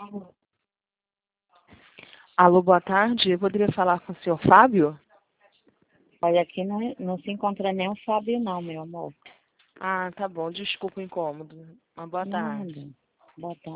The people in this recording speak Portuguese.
Alô, boa tarde. Eu poderia falar com o senhor Fábio? Olha, aqui não se encontra nenhum Fábio não, meu amor. Ah, tá bom. Desculpa o incômodo. Uma boa tarde. Nada. Boa tarde.